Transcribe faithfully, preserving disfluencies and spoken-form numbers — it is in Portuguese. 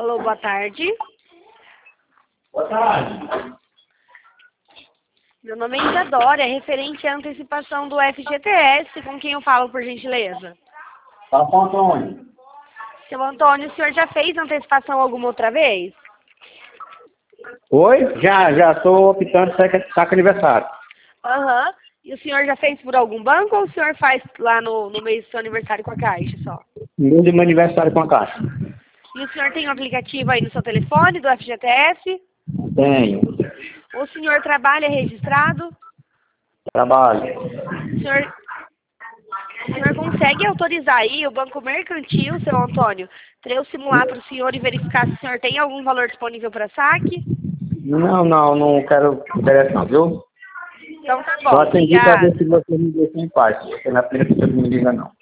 Alô, boa tarde. Boa tarde. Meu nome é Isadora, é referente à antecipação do F G T S, com quem eu falo, por gentileza. Fala com o Antônio. Seu Antônio, o senhor já fez antecipação alguma outra vez? Oi? Já, já estou optando por saque aniversário. Aham. E o senhor já fez por algum banco ou o senhor faz lá no, no mês do seu aniversário com a Caixa só? No meu aniversário com a Caixa. E o senhor tem um aplicativo aí no seu telefone do F G T S? Tenho. O senhor trabalha registrado? Trabalho. O senhor, o senhor consegue autorizar aí o Banco Mercantil, seu Antônio, para eu simular para o senhor e verificar se o senhor tem algum valor disponível para saque? Não, não, não quero interesse não, viu? Então tá Só bom, atendi para ver obrigada. se você me deixa em paz. Você não é a primeira pessoa que me liga, não.